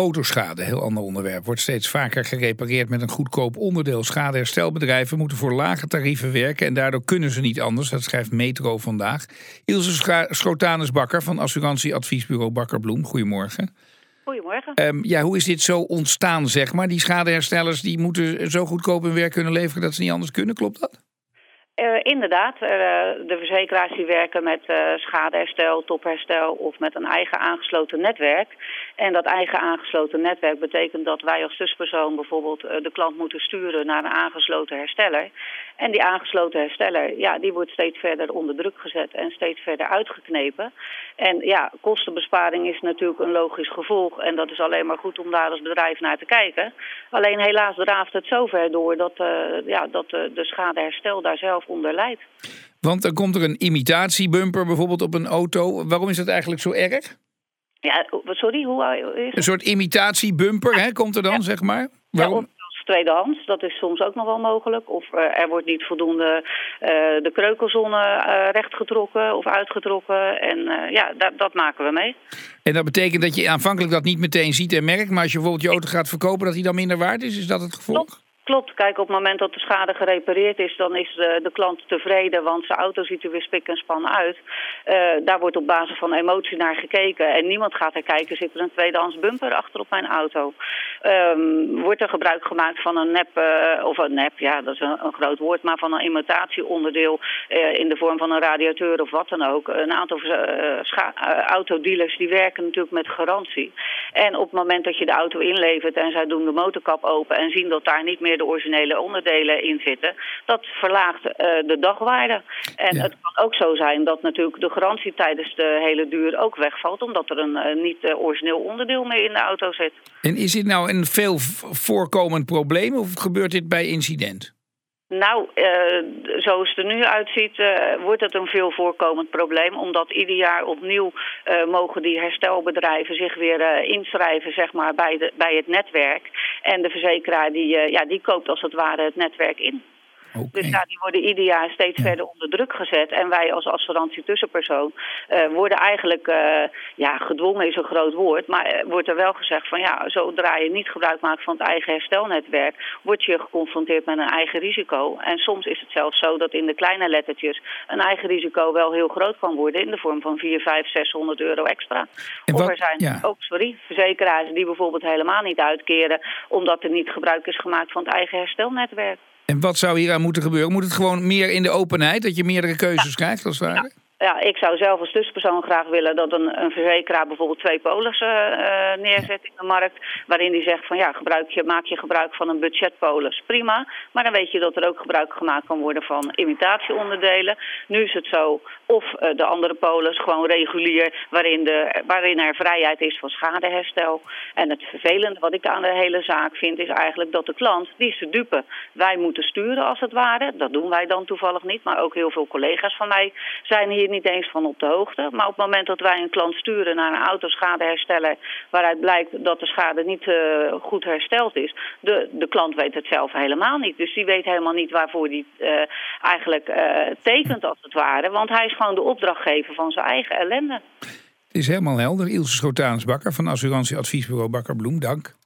Autoschade, heel ander onderwerp, wordt steeds vaker gerepareerd met een goedkoop onderdeel. Schadeherstelbedrijven moeten voor lage tarieven werken en daardoor kunnen ze niet anders. Dat schrijft Metro vandaag. Ilse Schrotanus-Bakker van assurantieadviesbureau Bakker Bloem. Goedemorgen. Goedemorgen. Hoe is dit zo ontstaan, zeg maar? Die schadeherstellers die moeten zo goedkoop hun werk kunnen leveren dat ze niet anders kunnen, klopt dat? Inderdaad, de verzekeraars die werken met schadeherstel, topherstel of met een eigen aangesloten netwerk. En dat eigen aangesloten netwerk betekent dat wij als tussenpersoon bijvoorbeeld de klant moeten sturen naar een aangesloten hersteller. En die aangesloten hersteller, ja, die wordt steeds verder onder druk gezet en steeds verder uitgeknepen. En ja, kostenbesparing is natuurlijk een logisch gevolg en dat is alleen maar goed om daar als bedrijf naar te kijken. Alleen helaas draaft het zover door dat de schadeherstel daar zelf onder leidt. Want dan komt er een imitatiebumper bijvoorbeeld op een auto. Waarom is dat eigenlijk zo erg? Ja, sorry, hoe is het? Een soort imitatiebumper, komt er dan, zeg maar? Waarom? Ja, tweedehands, dat is soms ook nog wel mogelijk. Of er wordt niet voldoende de kreukelzone rechtgetrokken of uitgetrokken. En dat maken we mee. En dat betekent dat je aanvankelijk dat niet meteen ziet en merkt, maar als je bijvoorbeeld je auto gaat verkopen, dat die dan minder waard is? Is dat het gevolg? Klopt. Kijk, op het moment dat de schade gerepareerd is, dan is de klant tevreden, want zijn auto ziet er weer spik en span uit. Daar wordt op basis van emotie naar gekeken en niemand gaat er kijken, zit er een tweedehands bumper achter op mijn auto. Wordt er gebruik gemaakt van een nep, ja, dat is een groot woord, maar van een imitatieonderdeel in de vorm van een radiateur of wat dan ook. Een aantal autodealers die werken natuurlijk met garantie. En op het moment dat je de auto inlevert en zij doen de motorkap open en zien dat daar niet meer de originele onderdelen in zitten, dat verlaagt de dagwaarde. En het kan ook zo zijn dat natuurlijk de garantie tijdens de hele duur ook wegvalt, omdat er een niet origineel onderdeel meer in de auto zit. En is dit nou een veel voorkomend probleem of gebeurt dit bij incident? Nou, zoals het er nu uitziet, wordt het een veel voorkomend probleem. Omdat ieder jaar opnieuw mogen die herstelbedrijven zich weer inschrijven, zeg maar, bij het netwerk. En de verzekeraar die koopt als het ware het netwerk in. Okay. Dus die worden ieder jaar steeds verder onder druk gezet. En wij als assurantie tussenpersoon worden eigenlijk, gedwongen is een groot woord, maar wordt er wel gezegd van zodra je niet gebruik maakt van het eigen herstelnetwerk, word je geconfronteerd met een eigen risico. En soms is het zelfs zo dat in de kleine lettertjes een eigen risico wel heel groot kan worden in de vorm van 400, 500, 600 euro extra. Of er zijn verzekeraars die bijvoorbeeld helemaal niet uitkeren omdat er niet gebruik is gemaakt van het eigen herstelnetwerk. En wat zou hier aan moeten gebeuren? Moet het gewoon meer in de openheid, dat je meerdere keuzes krijgt als het ware? Ja, ik zou zelf als tussenpersoon graag willen dat een verzekeraar bijvoorbeeld 2 polissen neerzet in de markt. Waarin die zegt van maak je gebruik van een budgetpolis. Prima, maar dan weet je dat er ook gebruik gemaakt kan worden van imitatieonderdelen. Nu is het zo, of de andere polis gewoon regulier, waarin er vrijheid is van schadeherstel. En het vervelende wat ik aan de hele zaak vind is eigenlijk dat de klant, die is de dupe. Wij moeten sturen als het ware, dat doen wij dan toevallig niet. Maar ook heel veel collega's van mij zijn hier niet eens van op de hoogte. Maar op het moment dat wij een klant sturen naar een autoschadehersteller waaruit blijkt dat de schade niet goed hersteld is, de klant weet het zelf helemaal niet. Dus die weet helemaal niet waarvoor die eigenlijk tekent als het ware. Want hij is gewoon de opdrachtgever van zijn eigen ellende. Het is helemaal helder. Ilse Schrotanus-Bakker van assurantieadviesbureau Bakker Bloem, dank.